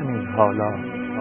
همین حالا.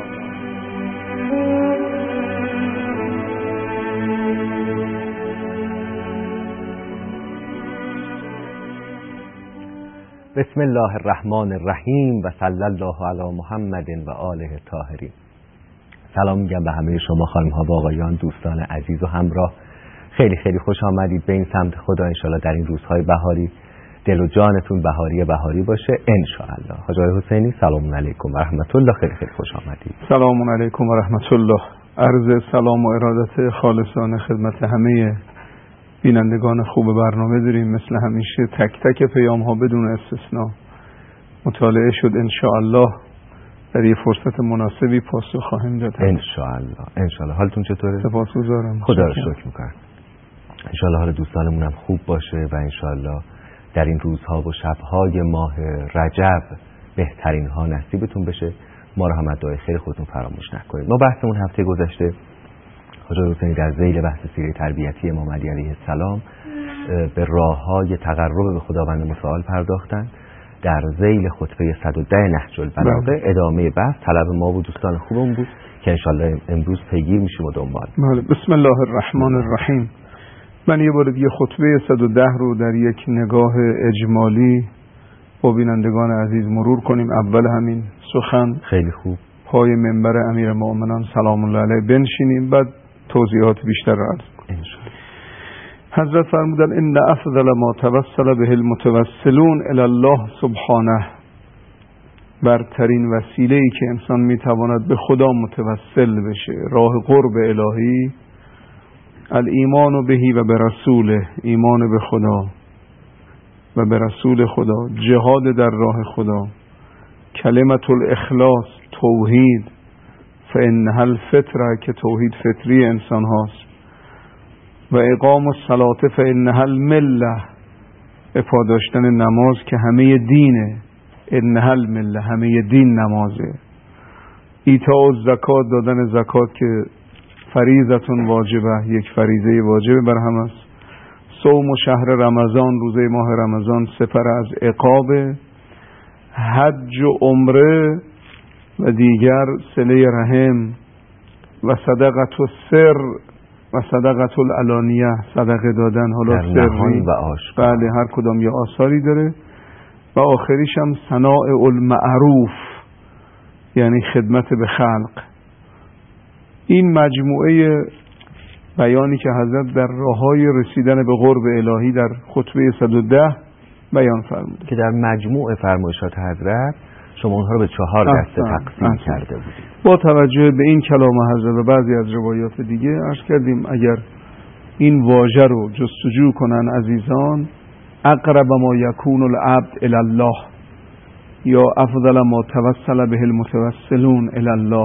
بسم الله الرحمن الرحیم و صلی الله علی محمد و آله الطاهرین. سلام میگم به همه شما خانم ها و آقایان، دوستان عزیز و همراه. خیلی خیلی خوش آمدید به این سمت خدا. انشالله در این روزهای بهاری دل و جانتون بهاری باشه انشالله. حاج آقای حسینی سلام علیکم و رحمت الله. خیلی خیلی خوش آمدید. سلام علیکم و رحمت الله. عرض سلام و ارادت خالصانه خدمت همه بینندگان خوب برنامه داریم. مثل همیشه تک تک پیام ها بدون استثناء مطالعه شد. انشاءالله در یه فرصت مناسبی پاسخ خواهیم داد. انشاءالله. حالتون چطوره؟ سپاسگزارم. خدا رو شکر میکنم. انشاءالله حال دوستانمون هم خوب باشه و انشاءالله در این روزها و شبهای ماه رجب بهترین ها نصیبتون بشه. ما رو هم از دعای خیر خودتون فراموش نکنید. ما بحثمون هفته گذشته حاج حسینی در ذیل بحث سیره تربیتی امام علی علیه السلام به راه‌های تقرب به خداوند متعال پرداختن. در ذیل خطبه 110 نهج البلاغه ادامه بحث طلب ما و دوستان خوبم بود که انشالله امروز پیگیر میشیم و دنبال. بسم الله الرحمن الرحیم. من یه بار دیگه خطبه 110 رو در یک نگاه اجمالی با بینندگان عزیز مرور کنیم. اول همین سخن خیلی خوب پای منبر امیرالمؤمنین سلام الله علیه بنشینیم، بعد توضیحات بیشتر را عرض کنیم. حضرت فرمودن ان افضل ما توسل به المتوسلون الی الله سبحانه، برترین وسیله‌ای که انسان میتواند به خدا متوسل بشه، راه قرب الهی، الایمان بهی و به رسوله، ایمان به خدا و به رسول خدا، جهاد در راه خدا، کلمت الاخلاص، توحید، فانها الفطره که توحید فطری انسان هاست، و اقام الصلاه فانها المله، افاداشتن نماز که همه دینه، انها المله، همه دین نمازه، ایتاء الزکات، دادن زکات که فریضتون واجبه، یک فریضه واجبه بر همه است، صوم و شهر رمضان، روزه ماه رمضان سپر از عقاب، حج و عمره و دیگر، صله رحم و صدقت السر و صدقت العلانیه، صدقه دادن حالا سری و آشکار. بله، هر کدام یه آثاری داره. و آخریش هم صناع المعروف، یعنی خدمت به خلق. این مجموعه بیانی که حضرت در راههای رسیدن به قرب الهی در خطبه 110 بیان فرموده که در مجموع فرمایشات حضرت شما اونها رو به 4 دسته تقسیم کرده بودید. با توجه به این کلام حضرت و بعضی از روایات دیگه عرض کردیم اگر این واژه رو جستجو کنن عزیزان، اقرب ما یکون العبد الی الله یا افضل ما توسل به المتوسلون الی الله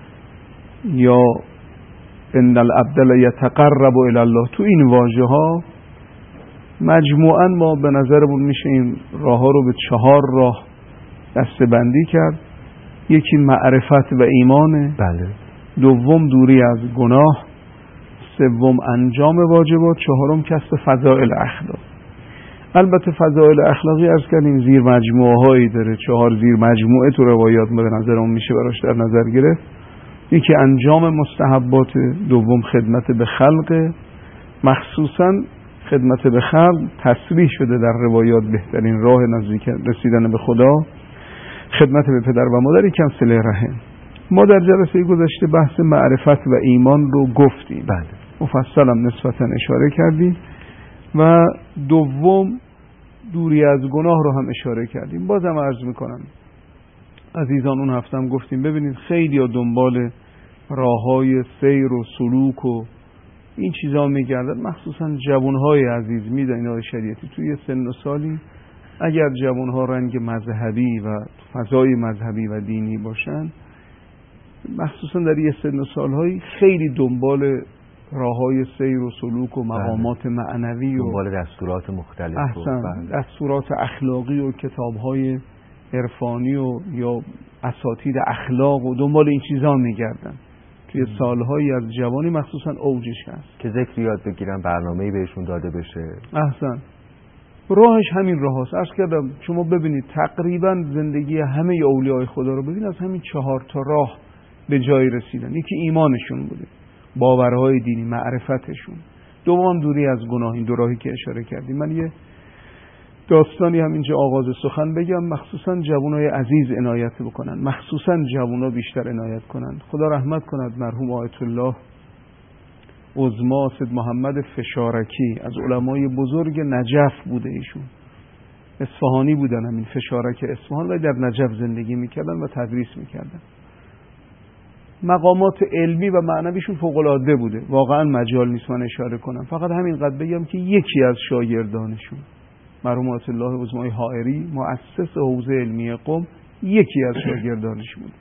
یا ان العبد یتقرب الی الله، تو این واژه ها مجموعاً ما به نظرمون میشه این راه ها رو به 4 راه دسته بندی کرد. یکی معرفت و ایمانه، بله. دوم دوری از گناه، سوم انجام واجبات، چهارم کسب فضائل اخلاق. البته فضائل اخلاقی عرض کردیم زیر مجموعه هایی داره، 4 زیر مجموعه تو روایات به نظرمون میشه براش در نظر گرفت. یکی انجام مستحبات، دوم خدمت به خلق، مخصوصا خدمت به خلق تصریح شده در روایات بهترین راه نزدیک رسیدن به خدا، خدمت به پدر و مادر، یکم صله رحم. ما در جلسه گذشته بحث معرفت و ایمان رو گفتیم، بله. مفصل هم نسبتا اشاره کردیم و دوم دوری از گناه رو هم اشاره کردیم. بازم عرض میکنم عزیزان اون هفته هم گفتیم ببینید خیلی ها دنبال راههای سیر و سلوک و این چیزا میگردن، مخصوصا جوانهای عزیز. میدونید آقای شریعتی توی سن و سالی اگر جوانها رنگ مذهبی و فضای مذهبی و دینی باشن، مخصوصا در یه سن و سالهایی خیلی دنبال راههای سیر و سلوک و مقامات معنوی و دنبال دستورات مختلف دستورات اخلاقی و کتابهای عرفانی و یا اساتید اخلاق و دنبال این چیزا میگردن. توی سالهایی از جوانی مخصوصا اوجش هست که ذکر یاد بگیرن، برنامه‌ای بهشون داده بشه. احسن. راهش همین راه هست. عرض کردم شما ببینید تقریبا زندگی همه اولیای خدا رو ببین، از همین 4 تا راه به جای رسیدن. یکی ایمانشون بوده، باورهای دینی، معرفتشون. دوم دوری از گناه، این دو راهی که اشاره کردیم. من یه داستانی همینجا آغاز سخن بگم، مخصوصا جوانای عزیز عنایت بکنن، مخصوصا جوانا بیشتر عنایت کنن. خدا رحمت کند مرحوم آیت الله عظما سید محمد فشارکی، از علمای بزرگ نجف بوده. ایشون اصفهانی بودن، همین فشارک اصفهان، و در نجف زندگی میکردن و تدریس میکردن. مقامات علمی و معنویشون فوق‌العاده بوده، واقعا مجال نیست من اشاره کنم. فقط همین قد بگم که یکی از شاگردانشون مرحوم آیت الله عظمای حائری، مؤسس حوزه علمی قم، یکی از شاگردانش بود.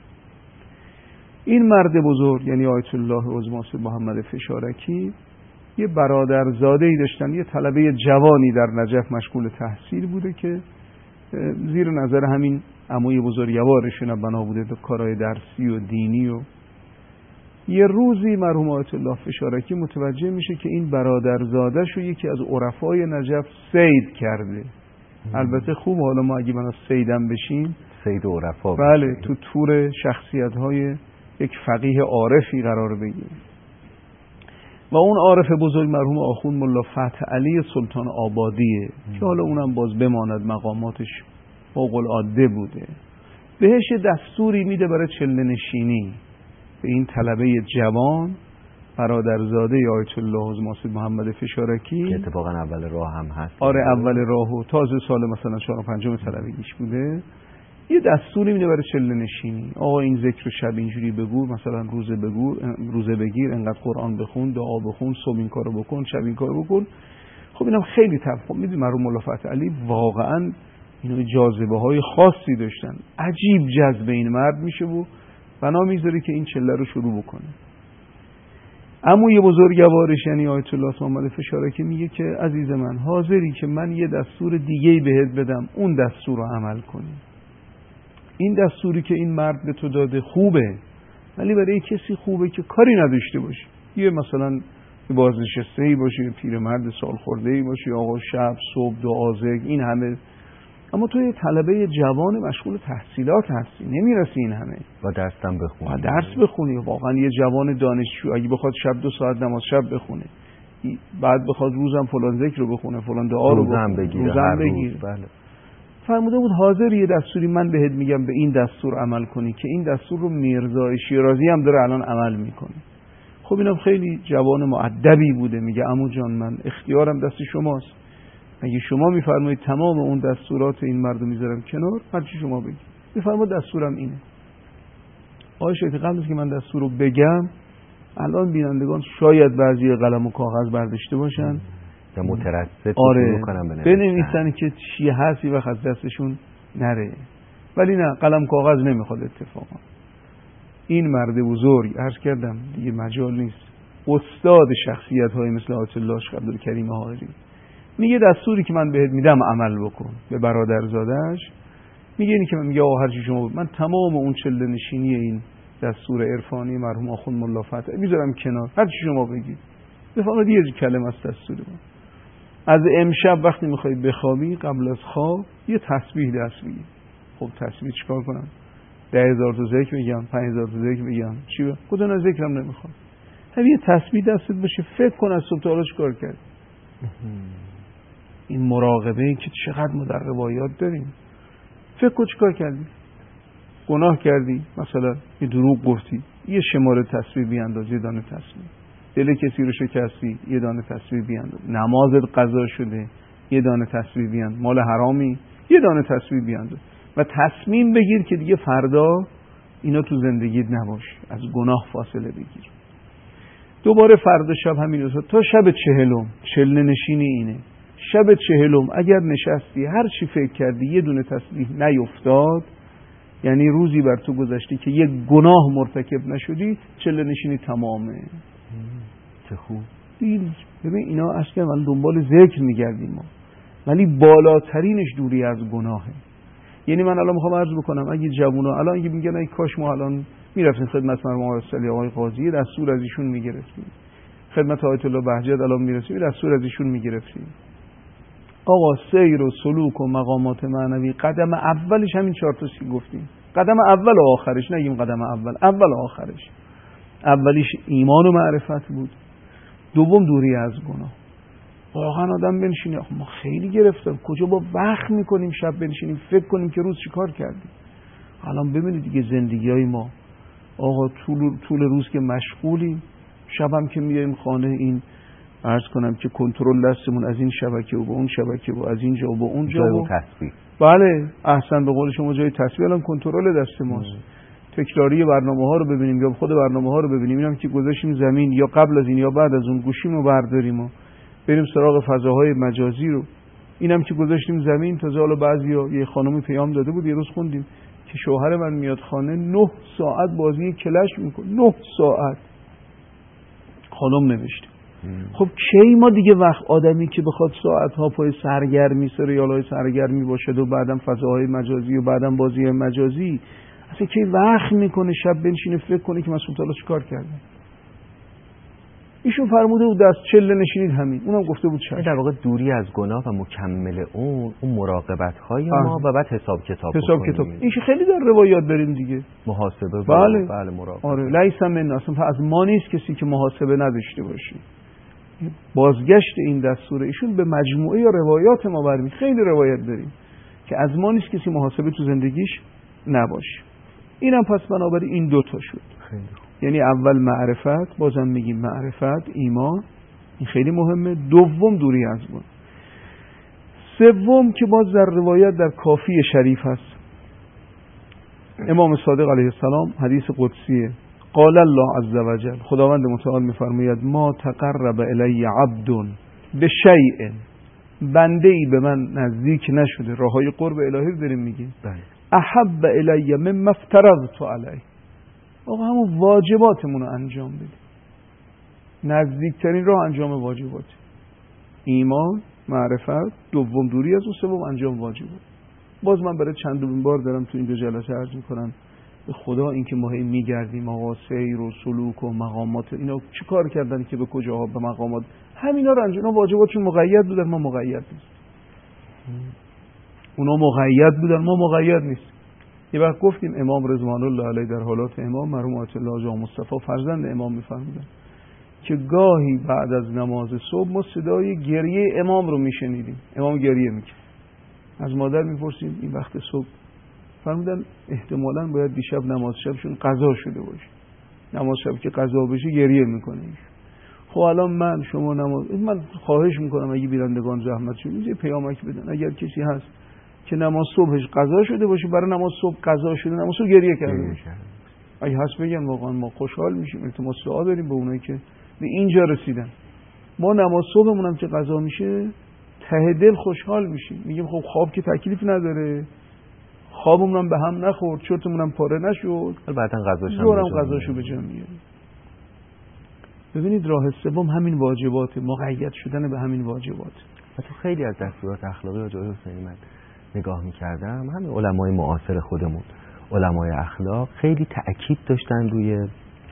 این مرد بزرگ یعنی آیت الله عظما سید محمد فشارکی یه برادرزاده‌ای داشتن، یه طلبه جوانی در نجف مشغول تحصیل بوده که زیر نظر همین عموی بزرگوارشون بنا بوده به کارهای درسی و دینی. و یه روزی مرحوم آیت الله فشارکی متوجه میشه که این برادرزاده‌ش رو یکی از عرفای نجف صید کرده. البته خوب، حالا ما اگه بنا صیدم بشیم، صید عرفا، بله، تو تور شخصیت‌های یک فقیه عارفی قرار بگیره. و اون عارف بزرگ مرحوم آخوند ملا فتح علی سلطان آبادیه که حالا اونم باز بماند مقاماتش فوق‌العاده بوده. بهش دستوری میده برای چله نشینی به این طلبه جوان برادرزاده آیت الله عظما سید محمد فشارکی، که اتفاقا اول راه هم هست. آره، اول راه و تازه سال مثلا 4 و 5 طلبگیش بوده. یه دستوری میده برای چله نشینی، آقا این ذکر و شب اینجوری بگو، مثلا روزه بگیر، انقدر قرآن بخون، دعا بخون، صبح این کارو بکن، شب این کارو بکن. خب اینم خیلی خب میدونی مرحوم ملا فتح علی واقعا اینا جاذبه های خاصی داشتن، عجیب جذب این مرد میشه و بنا میذاره که این چله رو شروع بکنه. اما یه بزرگوارش یعنی آیت الله محمد فشارکی میگه که عزیز من، حاضری که من یه دستور دیگه‌ای بهت بدم، اون دستور رو عمل کنی. این دستوری که این مرد به تو داده خوبه، ولی برای کسی خوبه که کاری نداشته باشه، یه مثلا بازنشسته‌ای باشه، یه پیرمرد سالخورده‌ای باشه، آقا شب صبح دعا ذکر، این همه. اما تو یه طلبه جوان مشغول تحصیلات هستی، نمیرسی این همه و درسم بخونی، و درس بخونی. واقعا یه جوان دانشجو اگه بخواد شب 2 ساعت نماز شب بخونه، بعد بخواد روزم فلان ذکر رو بخونه، فلان دعا رو بخونه، روزم بگیره، بله. فرموده بود حاضر یه دستوری من بهت میگم به این دستور عمل کنی، که این دستور رو میرزا شیرازی هم داره الان عمل میکنه. خب اینم خیلی جوان مؤدبی بوده، میگه عمو جان من اختیارم دست شماست، اگه شما میفرمایید تمام اون دستورات این مردو میذارم کنار، هر چی شما بگید. میفرماد دستورم اینه. آقای شیخ، قبل از که من دستور رو بگم، الان بینندگان شاید بعضی قلم و کاغذ برداشته باشن یا مترصد کنن بنویسن که چی هست و از دستشون نره، ولی نه، قلم کاغذ نمیخواد اتفاقا. این مرد بزرگ، عرض کردم دیگه مجال نیست، استاد شخصیت های مثل آیت الله عبدالکریم حائری، میگه دستوری که من بهت میدم عمل بکن. به برادرزاده‌اش میگه اینی که من میگه آقا هر چی شما من تمام اون چله نشینی این دستور عرفانی مرحوم آخوند ملا فتح میذارم کنار، هر چی شما بگید. بفرمایید یه کلمه از دستور من. از امشب وقتی میخوای بخوابی، قبل از خواب یه تسبیح دست بگیر. خب تسبیح چیکار کنم؟ 10,000 تا ذکر بگم، 5,000 تا ذکر بگم، چی کدوم از ذکرم نمیخوام. همین یه تسبیح دستت باشه، فکر کن از صبح تا حالا چیکار کردی. این مراقبه این که چقدر ما در روایات داریم. فکر کن چیکار کردی؟ گناه کردی، مثلا یه دروغ گفتی، یه شماره تسبیح بیانداز، یه دانه تسبیح. دل کسی رو شکستی، یه دانه تسبیح بیانداز. نمازت قضا شده، یه دانه تسبیح بیانداز. مال حرامی، یه دانه تسبیح بیانداز. و تصمیم بگیر که دیگه فردا اینا تو زندگیت نباشه، از گناه فاصله بگیر. دوباره فردا شب همین روزا تا شب 40 چله نشینی اینه. شب 40 اگر نشستی هر چی فکر کردی یه دونه تسبیح نیفتاد، یعنی روزی بر تو گذشتی که یک گناه مرتکب نشدی، چله نشینی تمامه. چه خوب. ببین اینا اصلا من دنبال ذکر میگردیم ما، ولی بالاترینش دوری از گناهه. یعنی من الان میخوام عرض بکنم اگه جوونا الان اگه میگن ای کاش ما الان میرفتیم خدمت مرحوم آقای قاضی، دستور از ایشون میگرفتیم، خدمت آیت الله بهجت الان میرسیم، دستور از ایشون میگرفتیم. آقا سیر و سلوک و مقامات معنوی قدم اولش همین 4 تا گفتیم. قدم اول و آخرش، نگیم قدم اول و آخرش. اولیش ایمان و معرفت بود، دوم دوری از گناه. واقعا آدم بنشینه ما خیلی گرفتم، کجا با وقت میکنیم شب بنشینیم فکر کنیم که روز چیکار کردیم. الان ببینید دیگه زندگیای ما آقا طول روز که مشغولیم، شبم که میایم خانه این عرض کنم که کنترل دستمون از این شبکه و به اون شبکه و از اینجا و به اونجا و تصویر. بله احسن به قول شما جای تصویر الان کنترل دست ماست. تکراری برنامه‌ها رو ببینیم یا خود برنامه‌ها رو ببینیم، اینم که گذاشتیم زمین یا قبل از این یا بعد از اون گوشیمو برداریم و بریم سراغ فضاهای مجازی رو، اینم که گذاشتیم زمین. تازه حالا بعضیا یه خانمی پیام داده بود یه روز خوندیم که شوهر من میاد خانه 9 ساعت بازی کلش میکنه. 9 ساعت خانم نوشته. خب کی ما دیگه وقت آدمی که بخواد ساعت‌ها پای سرگرمی سریال‌های سرگرمی باشد و بعدم فضاهای مجازی و بعدم بازی مجازی، اصلا کی وقت میکنه شب بنشینه فکر کنه که مسعود تعالی چیکار کرده؟ ایشون فرموده بود دست چله نشینید همین، اونم گفته بود چشم. در واقع دوری از گناه و مکمل اون مراقبت‌های ما و بعد حساب کتاب. این خیلی در روایات داریم دیگه. محاسبه. بله مراقبه. آره لیس من اصلا از ما نیست کسی که محاسبه نداشته باشه. بازگشت این دستور ایشون به مجموعه روایات ما برمی. خیلی روایت داریم که از ما نیست کسی محاسبه تو زندگیش نباشه. اینم پس بنابراین این 2 تا شد. خیلی. یعنی اول معرفت، بازم میگیم معرفت، ایمان، این خیلی مهمه. دوم دوری از گناه. سوم که باز در روایت در کافی شریف هست، امام صادق علیه السلام حدیث قدسیه، قال الله عز وجل، خداوند متعال میفرماید ما تقرب الی عبد بشیء، بنده ای به من نزدیک نشده، راههای قرب الهی داریم میگیم، احب الی مما افترضت علیه، آقا همون واجباتمون رو انجام بدیم. نزدیکترین راه انجام واجبات، ایمان، معرفت، دوم دوری از اون، سوم انجام واجبات. باز من برای چندمین بار دارم تو این 2 جلسه عرض میکنم به خدا این که ما میگردیم آقا سیر و سلوک و مقامات اینا چی کار کردن که به کجاها به مقامات همینا رو انجام، واجباتشون مقید بودن ما مقید نیست. اونا مقید بودن ما مقید نیست. یه وقت گفتیم امام رضوان الله علیه در حالات امام مرحوم آیت الله جان مصطفی فرزند امام میفرمودن که گاهی بعد از نماز صبح ما صدای گریه امام رو میشنیدیم. امام گریه میکرد. از مادر میپرسیم این وقت صبح، فرمودن احتمالاً باید دیشب نماز شبشون قضا شده باشه. نماز شب که قضا بشه گریه میکنه. خب الان من شما من خواهش میکنم اگه بینندگان زحمت شد یه پیامک بدن، اگر کسی هست که نماز صبحش قضا شده باشه، برای نماز صبح قضا شده نماز صبح گریه کرده باشه، اگه هست بگن واقعا ما خوشحال میشیم. التماس دعا داریم به اونایی که به اینجا رسیدن. ما نماز صبحمون هم که قضا میشه ته دل خوشحال میشیم، میگیم خب خواب که تکلیف نداره، خوابمون هم به هم نخورد، چرتمون هم پاره نشد، بعدن قضاشو به جا میاریم. ببینید راه سوم همین واجبات، مقید شدن به همین واجبات. تو خیلی از دستورات اخلاقی آقای حسینی من نگاه میکردم، همین علمای معاصر خودمون، علمای اخلاق خیلی تأکید داشتن روی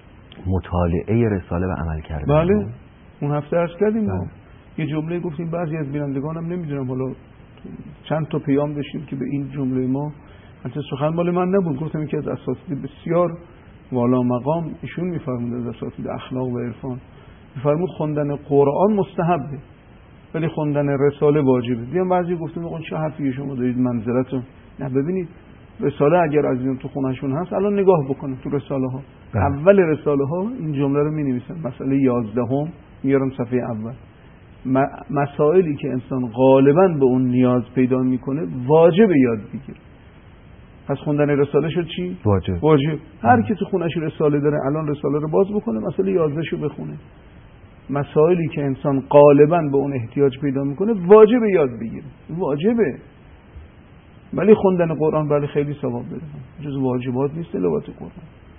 مطالعه رساله و عمل کردن. بله اون هفته عرض کردیم یه جمله گفتیم، بعضی از بینندگانم نمیدونم حالا چند تا پیام داشتیم که به این جمله ما البته سخن مال من نبود، گفتم که از اساتید بسیار والا مقام ایشون میفرمود، از اساتید اخلاق و عرفان میفرمود خوندن قرآن مستحبه ولی خوندن رساله واجبه. دیدم بعضی گفتم آقا چه حرفی شما دارید منزلتون. نه ببینید رساله اگر عزیزان تو خونهشون هست الان نگاه بکنید تو رساله ها، اول رساله ها این جمله رو می‌نویسن، مسئله 11 میارم صفحه اول، مسائلی که انسان غالبا به اون نیاز پیدا میکنه واجب یاد بگیره. پس خوندن رساله شد چی؟ واجب. هر کی تو خونش رساله داره الان رساله رو باز بکنه، مسئله 11 شو بخونه. مسائلی که انسان غالبا به اون احتیاج پیدا میکنه واجب یاد بگیره، واجبه. ولی خوندن قرآن بله خیلی ثواب داره، جز واجبات نیست تلاوت قرآن.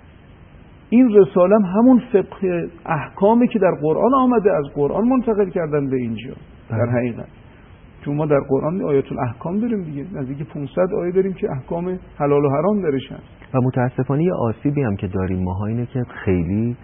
این رساله همون فقه احکامی که در قرآن آمده از قرآن منتقل کردن به اینجا. در حقیقت چون ما در قرآن آیات الاحکام داریم دیگه، نزدیک 500 آیه داریم که احکام حلال و حرام درش هست. و متاسفانه یه آسیبی هم که داریم ماها اینه که خیلی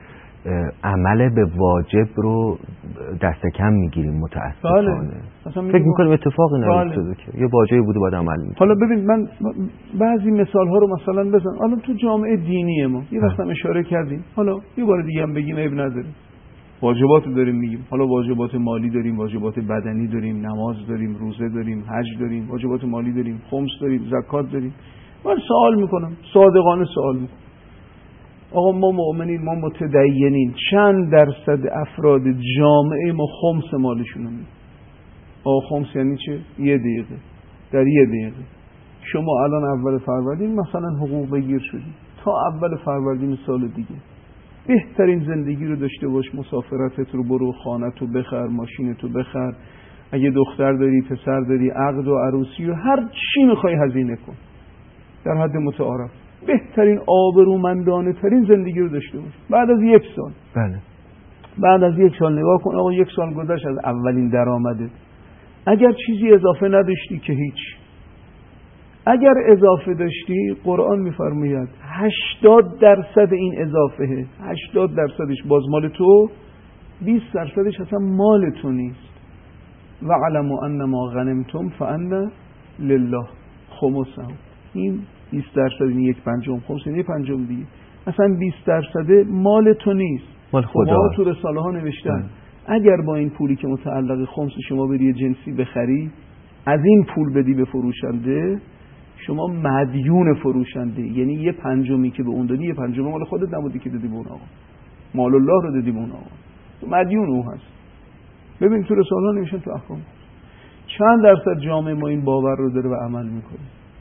عمل به واجب رو دست کم میگیریم متاسفانه. فکر میکنم اتفاقی نیفتاده که یه واجبی بوده باید عمل میکنیم. حالا ببین من بعضی مثال ها رو مثلا بزن. حالا تو جامعه دینی ما یه وقت هم اشاره کردیم، حالا یه بار دیگه هم بگیم عیب نداره. واجبات داریم میگیم، حالا واجبات مالی داریم، واجبات بدنی داریم، نماز داریم، روزه داریم، حج داریم، واجبات مالی داریم، خمس داریم، زکات داریم. من سوال میکنم، صادقانه سوال میکنم، آقا ما مؤمنین، ما متدینین، چند درصد افراد جامعه ما خمس مالشون رو میدن؟ آقا خمس یعنی چه؟ 1 دقیقه. در 1 دقیقه شما الان اول فروردین مثلا حقوق بگیر شدی، تا اول فروردین سال دیگه بهترین زندگی رو داشته باش، مسافرتت رو برو، خانت رو بخر، ماشینت رو بخر، اگه دختر داری، پسر داری، عقد و عروسی و هر چی میخوای هزینه کن در حد متعارف، بهترین آبرومندانه ترین زندگی رو داشته باش. بعد از 1 سال، بله، بعد از 1 سال نگاه کن، آقا 1 سال گذشت از اولین درآمدت، اگر چیزی اضافه نداشتی که هیچ، اگر اضافه داشتی قرآن میفرماید 80% این اضافه، 80%ش باز مال تو، 20%ش اصلا مال تو نیست. و علموا انما غنمتم فان لله خمسه. این 20% این 1/5 خمس، این 1/5 دیگه، اصلا 20% مال تو نیست، مال خدا. تو رساله ها نوشتن اگر با این پولی که متعلق خمس شما بری جنسی بخری، از این پول بدی به فروشنده، شما مدیون فروشنده، یعنی 1/5 که به اون دادی، 1/5 مال خودت نبودی که دادی به اون آقا، مال الله رو دادی به اون آقا، تو مدیون او هست. ببین تو رساله ها نوشتن، تو احکام چند درصد جامعه ما این باور رو داره و عمل میکنه.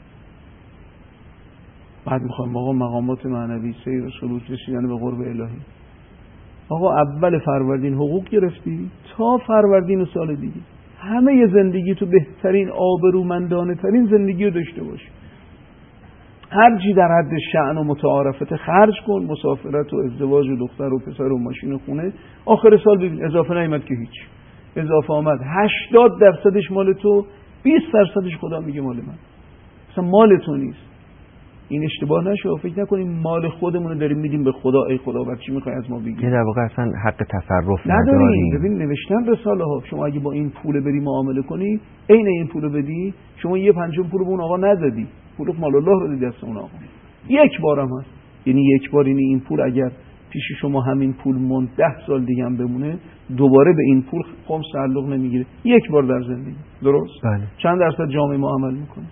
بعد میخوایم آقا مقامات معنوی، سیر سلوک، رسیدن به قرب الهی. آقا اول فروردین حقوق گرفتی، تا فروردین سال دیگه همه زندگی تو بهترین آبرومندانه ترین زندگی رو داشته باش، هر چی در حد شأن و متعارفت خرج کن، مسافرت و ازدواج و دختر و پسر و ماشین و خونه. آخر سال ببین اضافه نیامد که هیچ، اضافه آمد 80%ش مال تو، 20%ش خدا میگه مال من، اصلا مال تو نیست. این اشتباه نشه، فکر نکنیم مال خودمون رو داریم میدیم به خدا، ای خدا بعد چی میخوای از ما بگی؟ در واقع اصلا حق تصرف نداریم. ببین نوشتن رساله ها، شما اگه با این پول بری معامله کنی، عین این پول بدی، شما 1/5 پول به اون آقا ندادی، پول مال الله رو دادی دست اون آقا. 1 بارم هست، یعنی 1 بار، یعنی این پول اگر پیش شما همین پول موند 10 سال دیگه هم بمونه، دوباره به این پول خمس تعلق نمیگیره، 1 بار در زندگی. درست؟ بله. چند درصد جامعه ما عمل میکنه؟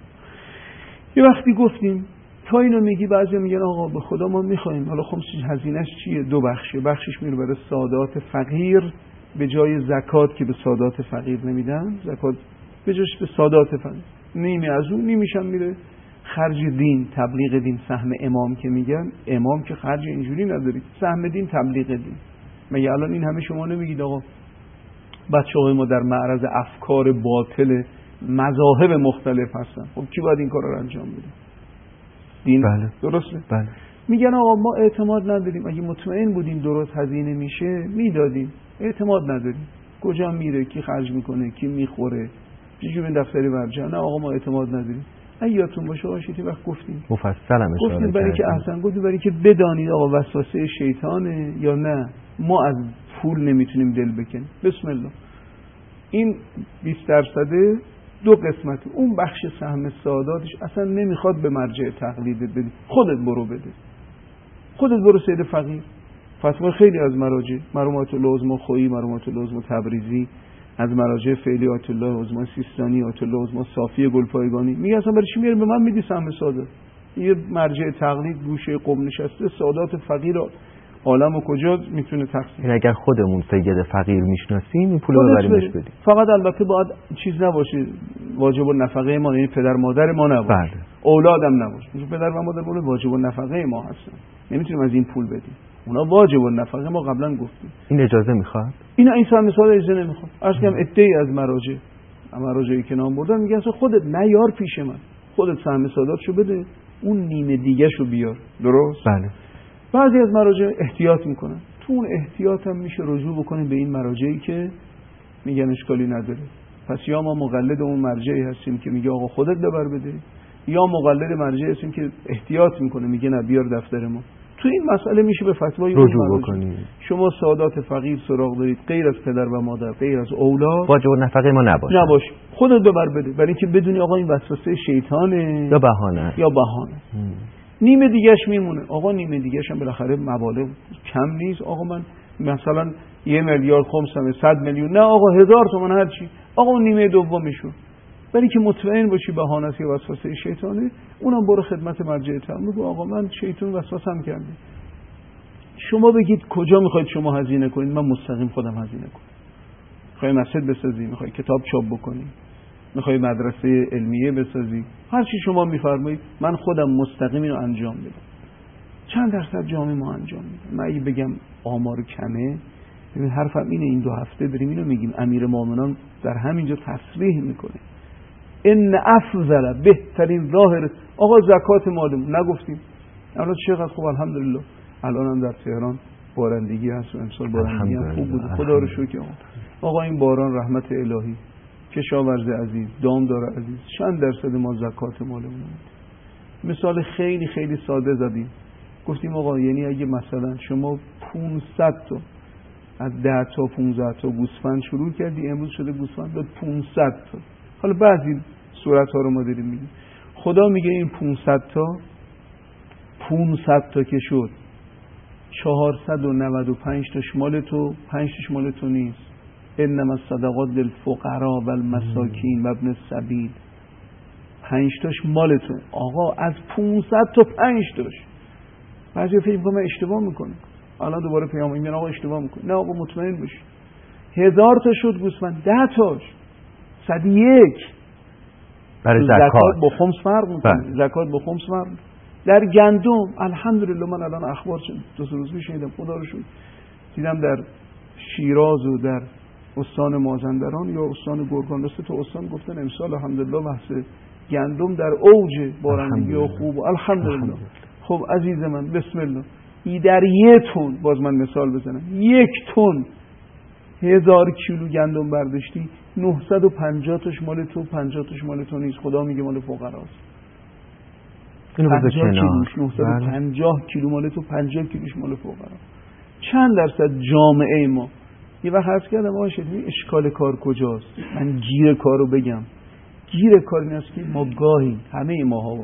یه وقتی گفتیم تا اینو میگی، بعضی میگن آقا به خدا ما میخوایم، حالا خمس هزینه‌اش چیه؟ 2 بخشه، بخشش میره برای سادات فقیر به جای زکات که به سادات فقیر نمیدن، زکات به جاش به سادات فقیر، نیمی از اون، نیمیش هم میره خرج دین، تبلیغ دین، سهم امام که میگن، امام که خرج اینجوری نداری، سهم دین، تبلیغ دین. مگه الان این همه شما نمیگید آقا بچه‌های ما در معرض افکار باطل مذاهب مختلف هستن، خب کی باید این کارا رو انجام بده؟ دین. بله. درسته؟ بله. میگن آقا ما اعتماد نداریم، اگه مطمئن بودیم درست هزینه میشه میدادیم، اعتماد نداریم، کجا میره، کی خرج میکنه، کی میخوره، چجوری این دفتری برجا، نه آقا ما اعتماد نداریم. یادتون باشه آشیتی وقت گفتیم مفصلا گفتیم برای که احسن گفتیم برای که بدانید آقا وسوسه شیطانه یا نه، ما از پول نمیتونیم دل بکنیم. بسم الله. این 20% 2 قسمت، اون بخش سهم ساداتش اصلا نمیخواد به مرجع تقلیدت بدی، خودت برو بده، خودت برو سید فقیر. فتوا خیلی از مراجع، مرحومات الله عظما خویی، مرحومات الله عظما تبریزی، از مراجع فعلی آیت الله عظما سیستانی، آیت الله عظما صافی گلپایگانی، میگه اصلا برای چی میاری به من میدی سهم سادات؟ یه مرجع تقلید گوشه قم نشسته، سادات فقیر عالمو کجا میتونه تقسیم؟ اگر خودمون سید فقیر میشناسیم این پولو ببریمش بدیم. فقط البته باید چیز نباشه، واجب النفقه ما، یعنی پدر مادر ما نباشه، بله. اولادم نباشه. پدر و مادر ما واجب النفقه ما هستن، نمیتونیم از این پول بدیم، اونا واجب النفقه ما قبلا گفتیم. این اجازه میخواد؟ این سهم سادات اجازه نمیخواد. عرض کردم عده‌ای از مراجعی که نام بردن میگن اصلا خودت نیار پیش من، خودت سهم ساداتشو بده، اون نیمه دیگه‌شو بیار. درست؟ بله. بعضی از مراجع احتیاط میکنن، تو اون احتیاط هم میشه رجوع بکنیم به این مراجعی که میگن اشکالی نداره. پس یا ما مقلد اون مرجعی هستیم که میگه آقا خودت ببر بده، یا مقلد مرجعی هستیم که احتیاط میکنه میگه نه بیار دفتر ما. تو این مسئله میشه به فتوای رجوع بکنید. شما سادات فقیر سراغ دارید غیر از پدر و مادر، غیر از اولاد، واجب نفقه ما نباشه. خودت ببر بده، برای اینکه بدونی آقا این وسوسه شیطانه یا بهانه. نیمه دیگه‌اش میمونه. آقا نیمه دیگه‌اش هم بالاخره مبالغ کم نیست. آقا من مثلا 1 میلیارد خمسمه 100 میلیون، نه آقا 1000 تومان هر چی. آقا اون نیمه دومیشو برای که مطمئن باشی بهانه است یا وسوسه شیطانه، اونم برو خدمت مرجع تام بگو آقا من شیطان وسوسه‌ام کرده. شما بگید کجا میخواید شما هزینه کنید، من مستقیم خودم هزینه کنم. میخوای مسجد بسازی، میخوای کتاب چاپ بکنی، میخوای مدرسه علمیه بسازی، هر چی شما میفرمایید من خودم مستقیم اینو انجام میدم. چند درصد جامعه ما انجام میدم؟ من اگه بگم آمار کمه، ببین حرفم اینه، این 2 هفته داریم اینو میگیم، امیر مومنان در همینجا تصریح میکنه ان افضل بهترین راه آقا زکات مالمون نگفتیم الان چقدر خوب الحمدلله. الان هم در تهران بارندگی هست و امسال بارندگی هم خوب بود، خدا رو شکر. آقا این باران رحمت الهی، کشاورز عزیز، دامدار عزیز، چند درصد ما زکات مالمون میدیم؟ مثال خیلی خیلی ساده زدیم، گفتیم آقا یعنی اگه مثلا شما 500 تا از 10 تا 15 تا گوسفند شروع کردی، امروز شده گوسفند داد 500 تا. حالا بعضی صورت ها رو ما داریم میگیم، خدا میگه این 500 تا که شد 495 تا مال تو، 5 تا مال تو نیست. انما الصدقات للفقراء والمساکین و ابن السبیل، 5 تاش مال تو. آقا از 500 تا 5 تاش. بعضی فکر می‌کنن من اشتباه میکنم، الان دوباره پیام میگن آقا اشتباه میکنی. نه آقا مطمئن باش 1000 تا شد گوسفند، 10 تاش 101 برای زکات با خمس فرق میکنه. زکات با خمس فرق. در گندم الحمدلله من الان اخبار 2 روز پیش شنیدم، خدا رو شکر، دیدم در شیراز و در استان مازندران یا استان گرگان، تو استان گفتن امسال الحمدلله محصول گندم در اوج بارندگی و خوب و الحمدلله. خب عزیز من بسم الله، ای در 1 تن، باز من مثال بزنم، 1 تن 1000 کیلو گندم برداشتی، 950 تاش مال تو، 50 تاش مال تو نیست. خدا میگه مال فقراست. اینو بذار کنار. 950 کیلو مال تو، 50 کیلوش مال فقرا. چند درصد جامعه ما؟ یه وقت عرض کردم آقا شدی اشکال کار کجاست؟ من گیر کارو بگم. گیر کار این است که ما گاهی همه ماها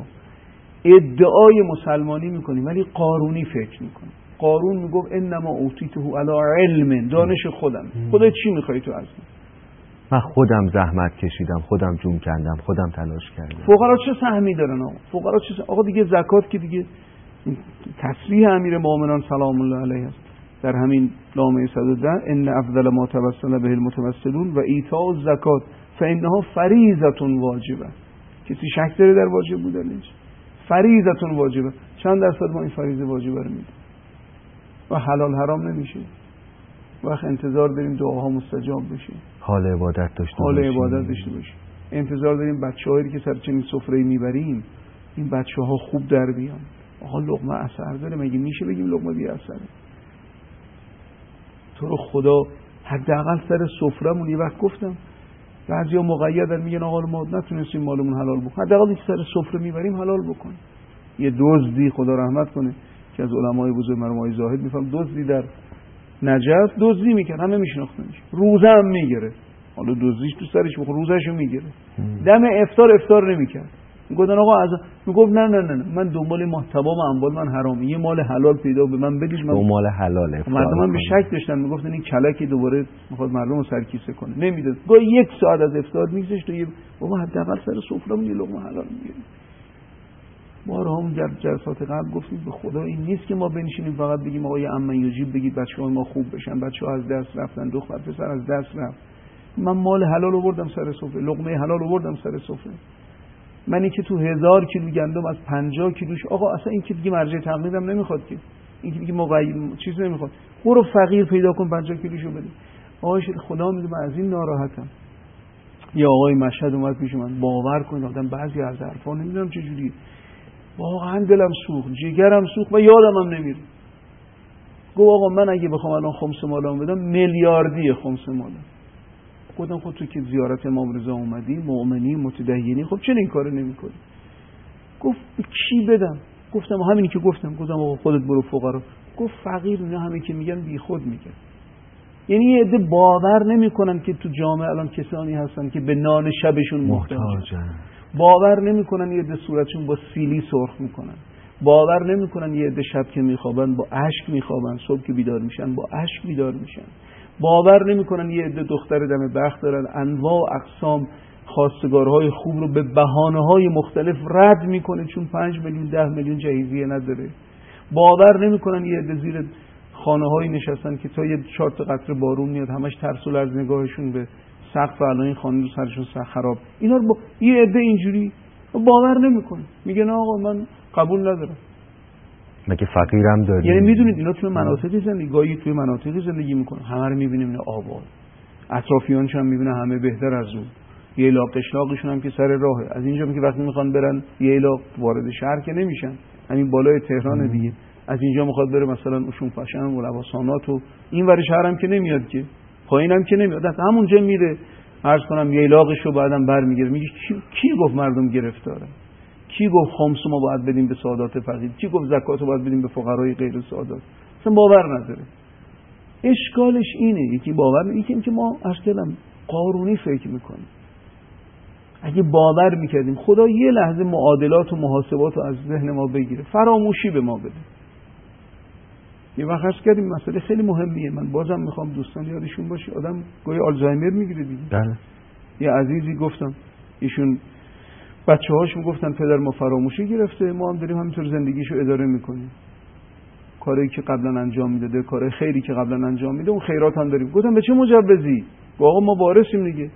ادعای مسلمانی میکنیم ولی قارونی فکر میکنیم. قارون میگفت انما اوتیته علی علم، دانش خودم. خودت چی میخوای تو از من خودم زحمت کشیدم، خودم جون کندم، خودم تلاش کردم. فقرا چه سهمی دارن آقا؟ فقرا چه آقا دیگه زکات که دیگه تصریح امیر مومنان سلام الله علیه است در همین نامه 110 ان افضل ما توسل به المتوسلون و ایتاء الزکات فانها فریضه واجبه. کسی شک داره در واجب بودنش؟ فریضه واجبه. چند درصد ما این فریضه واجبه رو میدیم و حلال حرام نمیشه؟ وقت انتظار داریم دعاها مستجاب بشه، حال عبادت داشته باشیم، انتظار داریم بچه‌هایی که سر چنین سفره‌ای میبریم این بچه‌ها خوب در بیان. آقا لقمه اثر داره؟ مگه میشه بگیم لقمه بی اثره؟ تو رو خدا حداقل سر سفره‌مون، یه وقت گفتم بعضیا مقیدن میگن آقا ما نتونستیم مالمون حلال بکنیم، حداقل سر سفره میبریم حلال بکن. یه دزدی خدا رحمت کنه که از علمای بزرگ مرحوم زاهد میفهم، دزدی در نجف دزدی میکرد، همه میشناختنش، روزه هم میگیره، حالا دزدیش تو سرش بخور، روزهشو میگیره، دم افطار نمیکرد. میگفتن آقا از میگفت نه من دنبال محتوا و اموال من حرامه، یه مال حلال پیدا به من بدید. من مال حلاله. مردم به شک داشتن، میگفتن این کلکی دوباره میخواد مردم رو سرکیسه کنه، نمیداد. گاهی 1 ساعت از افطار میگذشت تو یه بابا حداقل سر سفره‌مون یه لقمه حلال میگیریم. ما هم در جلسات قبل گفتیم به خدا این نیست که ما بنشینیم فقط بگیم آقا یه امن یجیب بگید بچه‌ها ما خوب بشن، بچه‌ها از دست رفتن، دختر پسر از دست رفت، من مال حلال آوردم سر سفره، لقمه حلال آوردم سر سفره. منی که تو 1000 کیلو گندم از 50 کیلوش، آقا اصلا این که دیگه مرجع تقلیدم نمیخواد، که این که دیگه مقیم چیز نمیخواد، برو فقیر پیدا کن 50 کیلوشو بده. آقا شد خدا میگه من از این ناراحتم. یا آقای مشهد اومد پیش من، باور کن آدم بعضی از حرفا نمیدونم چه جوری، واقعا دلم سوخت، جگرم سوخت و یادم هم نمیره. گفت آقا من اگه بخوام الان خمس مالم بدم میلیاردی خمس مالم. گفتم خب تو که زیارت امام رضا اومدی، مؤمنی متدینی، خب چرا این کارو نمی‌کنی؟ گفت کی بدم؟ گفتم همینی که گفتم آقا خودت برو فقرا. گفت فقیر اینا همه که میگن بی خود میگن. یعنی یه عده باور نمیکنن که تو جامعه الان کسانی هستن که به نان شبشون محتاجن. باور نمیکنن یه عده صورتشون با سیلی سرخ میکنن. باور نمیکنن یه عده شب که میخوابن با اشک میخوابن، صبح که بیدار میشن با اشک بیدار میشن. باور نمیکنن یه عده دختر دم بخت دارن، انواع اقسام خواستگارهای خوب رو به بهانه‌های مختلف رد میکنه چون 5 میلیون 10 میلیون جهیزیه نداره. باور نمیکنن یه عده زیر خانه‌هایی نشستن که تا یه 4 تا قطره بارون میاد همش ترس و لرز نگاهشون به سقف الان این خانه رو سرشون خراب. اینا رو یه عده اینجوری باور نمیکنه، میگن آقا من قبول ندارم. مگه فقیرم داری؟ یعنی میدونید اینا توی مناطقی زندگی توی مناطقی زندگی میکنه، همه رو میبینیم اینا آباد، اطرافیانش هم میبینه همه بهتر از اون، یه لاق قشلاقشون هم که سر راهه. از اینجا که وقتی میخوان برن یه لاق وارد شهر که نمیشن، همین بالای تهران دیگه، از اینجا میخواد بره مثلا اوشون فشن و لواسانات و این ور شهر هم که نمیاد که، پایینم که نمیاد، از همونجا میره عرض کنم یه لاقشو بعدم برمیگره. میگه کی گفت مردم گرفتاره؟ کی گفت خمس ما باید بدیم به سادات فقیر؟ کی گفت زکات رو باید بدیم به فقرای غیر سادات؟ اصلا باور نداره. اشکالش اینه، یکی باور، یکی اینکه ما اصلا قارونی فکر میکنیم. اگه باور میکردیم خدا یه لحظه معادلات و محاسبات رو از ذهن ما بگیره، فراموشی به ما بده. یه وقت عرض کردیم مسئله خیلی مهمیه، من بازم میخوام دوستان یادشون باشه، آدم گاهی آلزایمر میگیره دیگه. بله. یه عزیزی گفتم، ایشون بچه‌هاش میگفتن پدر ما فراموشی گرفته، ما هم داریم همینطور زندگیشو اداره میکنیم. کاری که قبلا انجام میداده، کار خیری که قبلا انجام میده، اون خیرات هم داریم. گفتم به چه مجوزی؟ آقا ما وارثیم دیگه.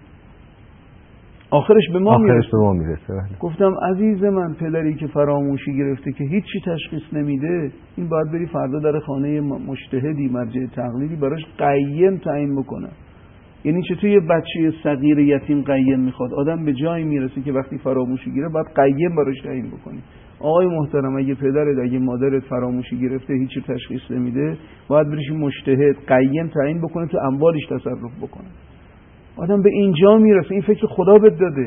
آخرش به ما میرسه. گفتم عزیز من، پدری که فراموشی گرفته که هیچی تشخیص نمیده، این باید بری فردا در خانه مجتهدی مرجع تقلیدی براش قیم تعیین بکنه. یعنی چطور یه بچه صغیر یتیم قیم میخواد؟ آدم به جایی میرسه که وقتی فراموشی گیره باید قیم براش تعیین بکنی. آقای محترم، اگه پدرت اگه مادرت فراموشی گرفته هیچی تشخیص نمیده، باید بریش مجتهد قیم تعیین بکنه تو اموالش تصرف بکنه. آدم به اینجا میرسه، این فکر خدا بهت داده.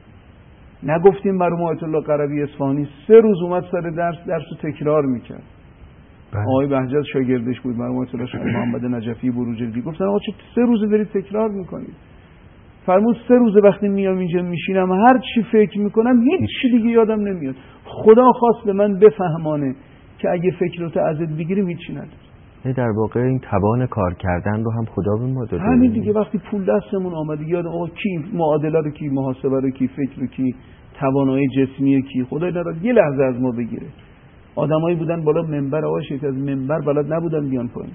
نگفتیم مرحوم آیت الله قربی اصفهانی 3 روز اومد سر درس رو تکرار میکرد. آقای بهجت شاگردش بود، مرحوم آیت الله شیخ محمد نجفی بروجردی. گفتن آقا چه 3 روزه دارید تکرار میکنید؟ فرمود 3 روزه وقتی میام اینجا میشینم هر چی فکر میکنم هیچ چی دیگه یادم نمیاد. خدا خواست به من بفهمانه که اگه فکراتو ازت بگیریم هیچی نداره. در واقع این توان کار کردن رو هم خدا به ما داده. همین دیگه، وقتی پول دستمون آمده یاد آقا کی معادله رو کی محاسبه رو کی فکر رو کی توانایی جسمی کی خدای نداد یه لحظه از ما بگیره. آدمایی بودن بالا منبر، آقا شیخ از منبر بلد نبودن بیان پایین.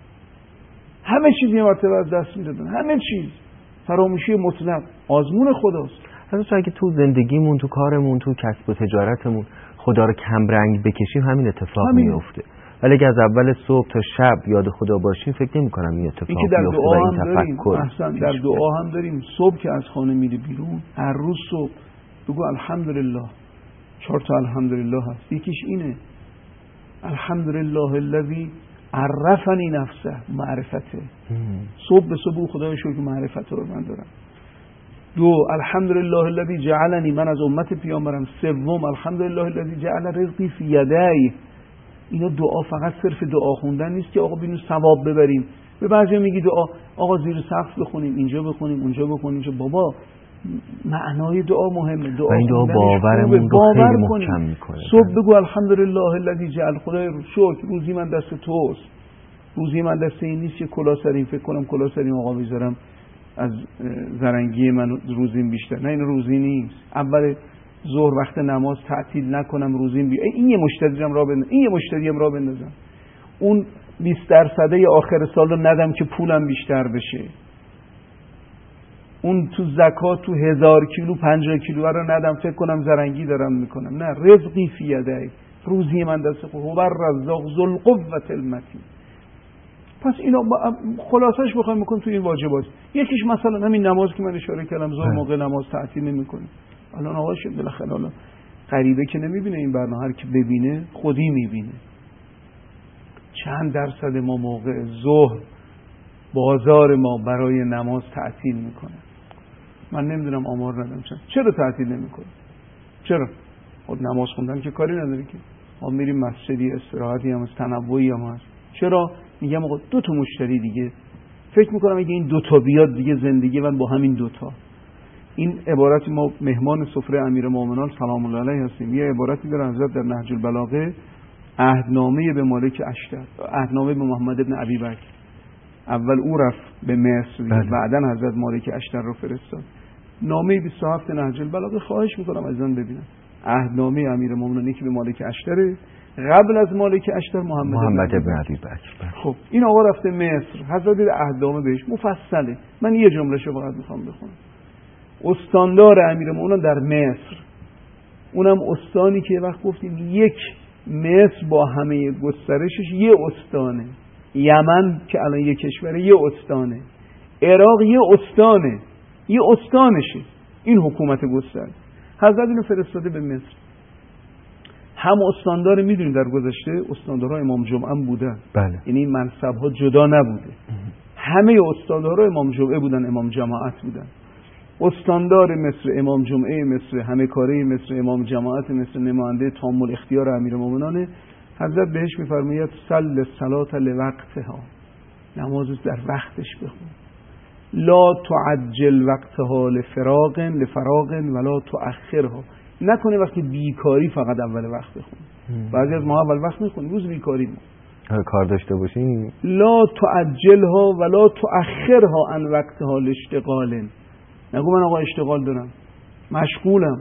همه چیز یه مرتبه از دست میدادن، همه چیز. فراموشی مطلق آزمون خداست. اصلا اگه تو زندگیمون، تو کارمون، تو کسب و تجارتمون خدا رو کم رنگ بکشیم همین اتفاق میفته. ولی اگه از اول صبح تا شب یاد خدا باشیم فکر نمی‌کنم این اتفاق بیفته. و این تفکر اصلا در دعا هم داریم. صبح که از خانه میری بیرون هر روز صبح بگو الحمدلله. 4 تا الحمدلله هست. یکیش اینه الحمدلله الذی عرفنی نفسه، معرفته. صبح به صبح خدای شکر معرفت رو من دارم. 2 الحمدلله الذی جعلنی، من از امت پیامبرم. 3 الحمدلله الذی جعل رزقی فی یدی. اینا دعا فقط صرف دعا خوندن نیست که آقا بینو ثواب ببریم. به بعضی میگی دعا آقا زیر سقف بخونیم، اینجا بخونیم، اونجا بخونیم، اینجا. بابا معنای دعا مهمه. دعا این دعا باورمون رو خیلی محکم میکنه. صبح بگو الحمدلله الذی جعل، خدای شکر روزی من دست توست. روزی من دست این نیست که کلا سرین فکر کنم کلا سرین آقا میذارم از زرنگی من روزیم بیشتر. نه این روزی نیست. اول ظهر وقت نماز تعطیل نکنم روزیم این یه مشتریم را بندازم، این یه مشتریم را بندازم، اون 20% آخر سال رو ندم که پولم بیشتر بشه، اون تو زکات تو 1000 کیلو 50 کیلو رو ندم فکر کنم زرنگی دارم میکنم. نه، رزقی فی یدی، روزی من دست خود، هو الرزاق ذو القوة المتین. پس اینا خلاصش بخوایم بکنم تو این واجبات. یکیش مثلا همین نماز که من اشاره کردم، ظهر موقع نماز تعطیل نمیکنیم. الان آقا شد بالاخره الان غریبه که نمیبینه این برنامه، هر کی ببینه خودی میبینه. چند درصد ما موقع ظهر بازار ما برای نماز تعطیل میکنه؟ من نمیدونم، آمار ندارم. چرا تعطیل نمیکنه؟ چرا؟ خود نماز خوندن که کاری نداره که. ما میریم مسجدی استراحتی هم از تنوعی هم هست. چرا؟ میگم آقا 2 تا مشتری دیگه، فکر میکنم اگه این 2 تا بیاد دیگه زندگی من با همین 2 تا. این عبارتی، ما مهمان سفره امیرالمومنین سلام الله علیه هستیم، یه عبارتی داره حضرت در نهج البلاغه، عهدنامه به مالک اشتر، عهدنامه به محمد ابن ابی بکر. اول او رفت به مصر، بعدن حضرت مالک اشتر رو فرستاد. نامه 27 نهج البلاغه، خواهش میکنم ازن ببینم. عهدنامه امیرالمومنین که به مالک اشتره، قبل از مالک اشتر محمد ابن ابی بکر. خب این آقا رفته مصر، حضرت عهدنامه بهش مفصله، من یه جملهشو فقط میخوام بخونم. استاندار امیرالمومنین در مصر، اونم استانی که وقت گفتیم یک مصر با همه گسترشش یه استانه، یمن که الان یه کشوره یه استانه، عراق یه استانه، یه استانشه این حکومت گسترده. حضرت اینو فرستاده به مصر. هم استاندار میدونید در گذشته استاندارها امام جمعه بودن، بله. یعنی منصبها جدا نبوده، همه استاندارها امام جمعه بودن، امام جماعت بودن. استاندار مصر امام جمعه مصر، همه کاره مصر امام جماعت مصر، نماینده تام الاختیار امیرالمومنین. حضرت بهش میفرماید صل الصلاه لوقتها، نماز در وقتش بخون. لا تعجل وقتها لفراغ ولا تؤخرها، نکنه وقتی بیکاری فقط اول وقت بخون. بعضی از ما اول وقت میخونیم، روز بیکاری ما کار داشته باشیم. لا تعجلها ولا تؤخرها عن وقتها لاشتغال، نگو من آقا اشتغال دارم مشغولم.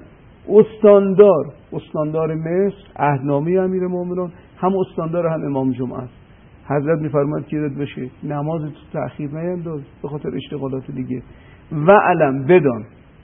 استاندار مصر، عهدنامه امیرالمومنین، هم استاندار هم امام جمعه است. حضرت میفرماید که یادت بشه نماز تو تأخیر نینداز به خاطر اشتغالات دیگه. و علم بدان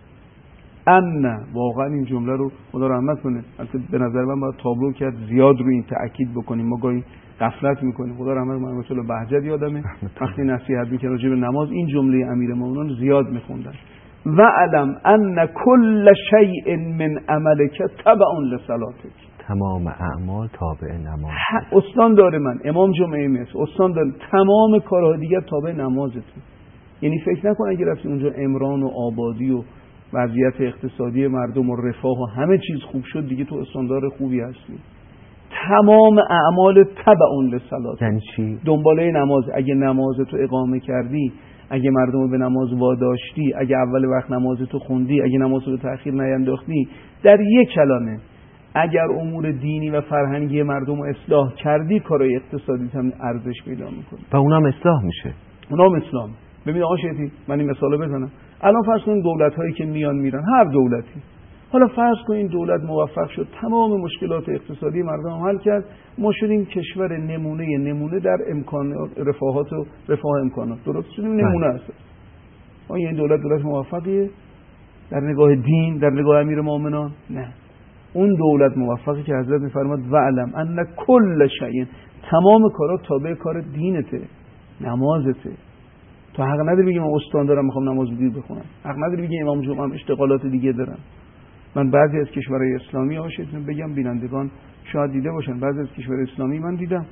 ان، واقعا این جمله رو خدا رحمت کنه، البته به نظر من باید تابلو کرد، زیاد رو این تأکید بکنیم، ما گاهی غفلت میکنیم. خدا رحمت کنه محمد الله بهجت یادمه وقتی نصیحت میکرد راجع به نماز این جمله امیرالمومنین زیاد میخوندن. و علم ان کل شیء من عملک تبع لصلاتک، تمام اعمال تابع نماز. استاندار من امام جمعه مصر، استاندار تمام کارهای دیگر تابع نمازته. یعنی فکر نکن اگه رفتی اونجا عمران و آبادی و وضعیت اقتصادی مردم و رفاه و همه چیز خوب شد دیگه تو استاندار خوبی هستی. تمام اعمال تبع لصلاتک. یعنی چی؟ دنباله نماز. اگه نماز تو اقامه کردی، اگه مردم رو به نماز واداشتی، اگه اول وقت نماز تو خوندی، اگه نماز رو تأخیر نینداختی، در یک کلمه اگر امور دینی و فرهنگی مردم رو اصلاح کردی، کارهای اقتصادی هم ارزش پیدا میکنه و اونم اصلاح میشه. اونم اسلام. ببین آقا شیخی، من این مثالو بزنم. الان فرض کن دولت هایی که میرن، هر دولتی، حالا فرض کن این دولت موفق شد تمام مشکلات اقتصادی مردم حل کرد، ما شدیم کشور نمونه در امکانات رفاهات و رفاه امکانات، درست شدیم نمونه است. آیا این دولت موفقیه در نگاه دین، در نگاه امیرالمومنین؟ نه. اون دولت موفقی که حضرت میفرماد و علم ان کل شیء، تمام کارا تابع کار دینته، نمازته. تو حق نداری بگی من استان دارم میخوام نماز بخونم، حق نداری بگی امام جمعه هم اشتغالات دیگه دارم. من بعضی از کشورهای اسلامی آشتون بگم بینندگان شاید دیده باشن، بعضی از کشورهای اسلامی من دیدم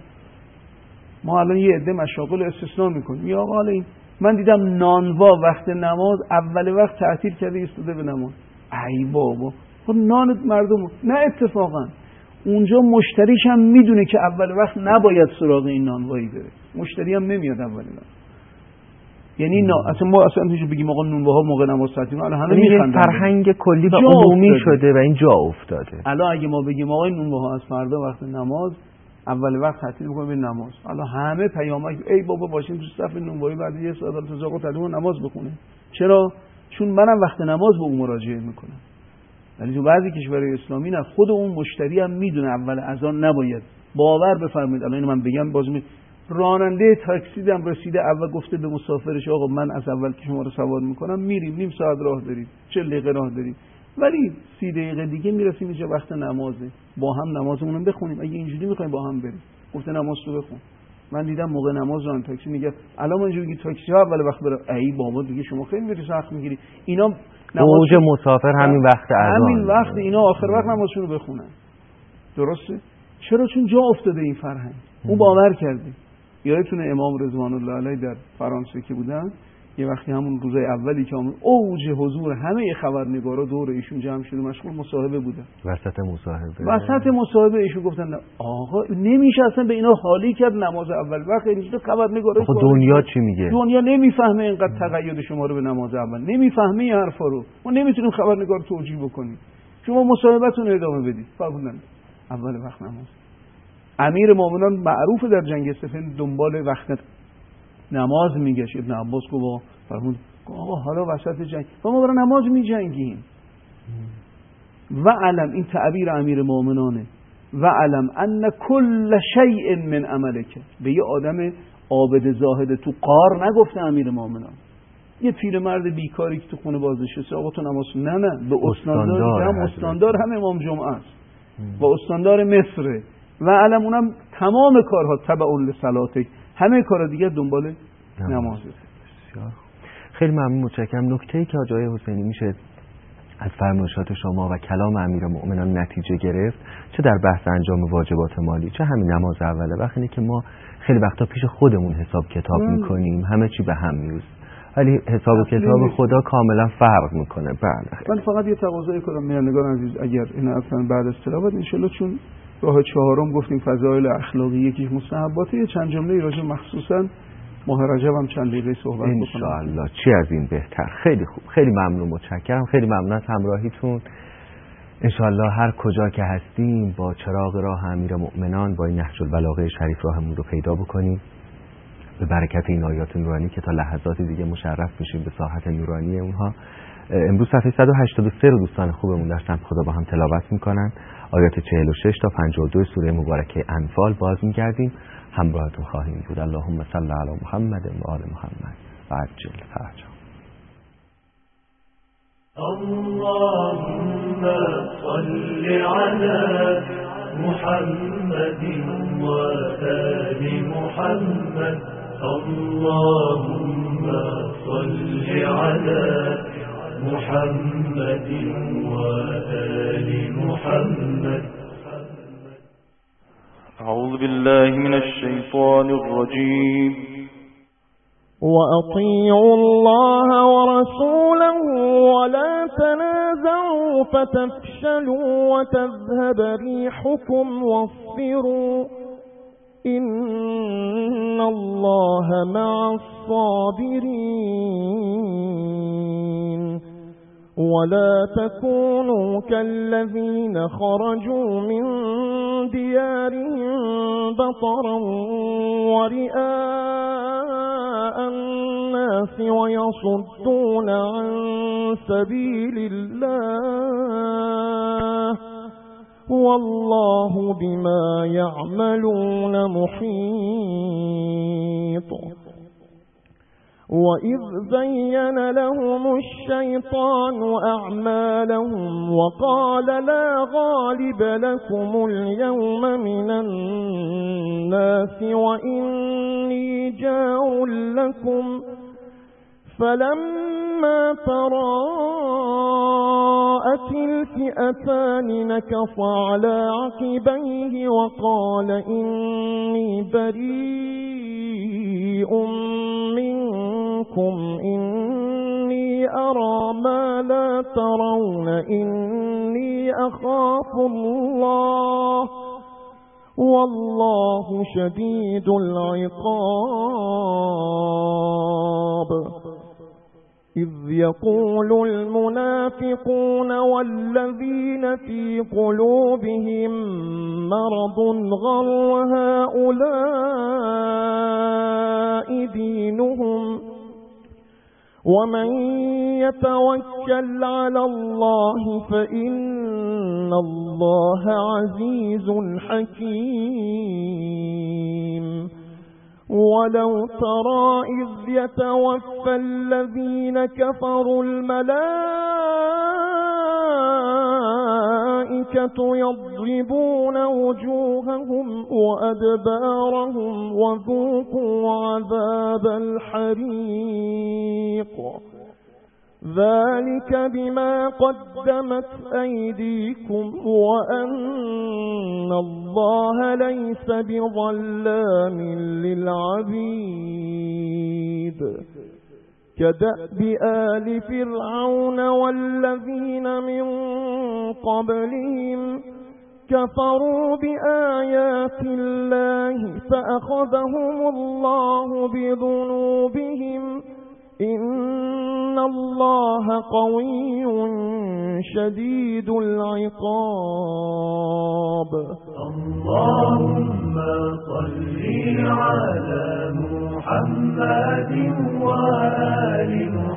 ما الان یه عده مشاغل استثنا میکنیم. یا آقا این من دیدم نانوا وقت نماز اول وقت تعطیل کرده ایستاده به نماز. ای بابا، خب نان مردم نه، اتفاقا اونجا مشتریش هم میدونه که اول وقت نباید سراغ این نانوایی بره، مشتری هم نمیاد اول وقت. یعنی اصلا ما اصلا بگیم آقا نونواها موقع نماز تعطیل، الان همه میخندن. فرهنگ کلی و عمومی شده و این جا افتاده. الان اگه ما بگیم آقا نونواها از فردا وقت نماز اول وقت تعطیل می‌کنه به نماز، الان همه پیامک ای بابا باشین تو صف نونوایی بعد یه ساعت تا زاغ تعطیل نماز بخونه. چرا؟ چون منم وقت نماز به اون مراجعه میکنم. ولی تو بعضی کشورهای اسلامی نه، خود اون مشتری هم میدونه اول اذان نباید. باور بفرمایید الان من بگم باز راننده تاکسی دم رسیده اول گفته به مسافرش آقا من از اول که شما رو سوار میکنم میریم، نیم ساعت راه داریم، 40 دقیقه راه داریم، ولی 30 دقیقه دیگه میرسیم اینجا وقت نمازه، با هم نمازمون رو بخونیم، اگه اینجوری میخوایم با هم بریم. گفته نماز رو بخون. من دیدم موقع نماز راننده تاکسی میگه الان ما اینجوری تاکسی ها اول وقت بره. ای بابا دیگه شما خیلی میری سخت میگیری. اینا اوج مسافر همین وقت اذان، همین وقت اینا آخر وقت نمازشون رو بخونن. درسته؟ چرا؟ چون جا افتاده این فرهنگ. اون باور کرده. یادتونه امام رضوان الله علیه در فرانسه که بودن، یه وقتی همون روزای اولی که اوج حضور همه خبرنگارا دور ایشون جمع شده مشغول مصاحبه بودن، وسط مصاحبه ایشون گفتن آقا نمیشه اصلا به اینا حالی کرد نماز اول وقت اینجا خبرنگارا دنیا چی میگه؟ دنیا نمیفهمه اینقدر تقید شما رو به نماز اول، نمیفهمه این حرفا رو، ما نمیتونیم خبرنگار توجیه بکنیم، شما مصاحبهتون رو ادامه بدید. فرمودن اول وقت نماز. امیر مومنان معروف در جنگ صفین دنبال وقت نماز میگشت. ابن عباس گفت فرمود آقا حالا وسط جنگ و ما برای نماز میجنگیم. و علم، این تعبیر امیر مومنانه، و علم ان کل شیء من عملک. به یه آدم عابد زاهد تو قار نگفته امیر مومنان، یه پیرمرد بیکاری که تو خونه بازنشسته آقا تو نماز نه به استاندار هم امام جمعه است و استاندار مصر و علم اونم تمام کارها تبع لصلاتک، همه کارا دیگه دنبال نمازه. خیلی ممنون، متشکرم. نکته‌ای که آقای حسینی میشه از فرمایشات شما و کلام امیرالمؤمنان نتیجه گرفت، چه در بحث انجام واجبات مالی چه همین نماز اوله، وقتی که ما خیلی وقتا پیش خودمون حساب کتاب میکنیم همه چی به هم میریزه، ولی حساب و کتاب خدا کاملا فرق میکنه. بله. من فقط یه تقاضایی کنم میانگان عزیز، اگر این اصلا بعد از تلاوت ان شاءالله، چون راه چهارم گفتیم فضایل اخلاقی، یکیش مستحباته، یه چند جمله راجع مخصوصا ماه رجب هم چند دقیقه صحبت بکنم ان شاء الله. چی از این بهتر. خیلی خوب، خیلی ممنون، متشکرم، خیلی ممنون از همراهیتون. ان شاء الله هر کجا که هستیم با چراغ راه امیرالمؤمنان با این نهج البلاغه شریف راهمون رو پیدا بکنیم، به برکت این آیات نورانی که تا لحظات دیگه مشرف میشیم به ساحت نورانی اونها. امروز صفحه 183 رو دوستان خوبمون در سمت خدا با هم تلاوت میکنن، آیات 46 تا 52 سوره مبارکه انفال باز میگردیم، همراهتون خواهیم بود. اللهم صل علی محمد و آل محمد و عجل فرجهم. اللهم صل على محمد و آل محمد. اللهم صل على محمد و آل محمد. أعوذ بالله من الشيطان الرجيم. وأطيعوا الله ورسوله ولا تنازعوا فتفشلوا وتذهب ريحكم واصبروا إن الله مع الصابرين. ولا تكونوا كالذين خرجوا من ديارهم بطرا ورئاء الناس ويصدون عن سبيل الله والله بما يعملون محيط. وإذ زين لهم الشيطان أعمالهم وقال لا غالب لكم اليوم من الناس وإني جار لكم فلما تراءت الفئتان نكص على عقبيه وقال إني بريء منكم إني أرى ما لا ترون إني أخاف الله والله شديد العقاب. إذ يقول المنافقون والذين في قلوبهم مرض غر هؤلاء دينهم ومن يتوكل على الله فإن الله عزيز حكيم. ولو ترى إذ يتوفى الذين كفروا الملائكة يضربون وجوههم وأدبارهم وذوقوا عذاب الحريق ذلك بما قدمت أيديكم وأن الله ليس بظلام للعبيد. كدأب آل فرعون والذين من قبلهم كفروا بآيات الله فأخذهم الله بذنوبهم إن الله قوي شديد العقاب. اللهم صل على محمد وآل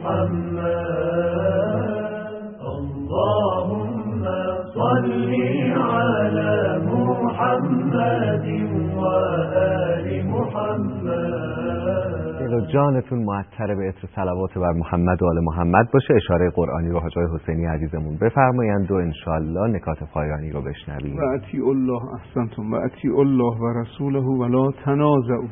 محمد. اللهم صل على محمد وآل محمد. دل و جانتون معطر به عطر صلوات بر محمد و آل محمد باشه. اشاره قرآنی رو حاج حسینی عزیزمون بفرمایند و انشالله نکات پایانی رو بشنویم. و اطیعوا الله، احسنتم، و اطیعوا الله و رسوله ولا تنازعوا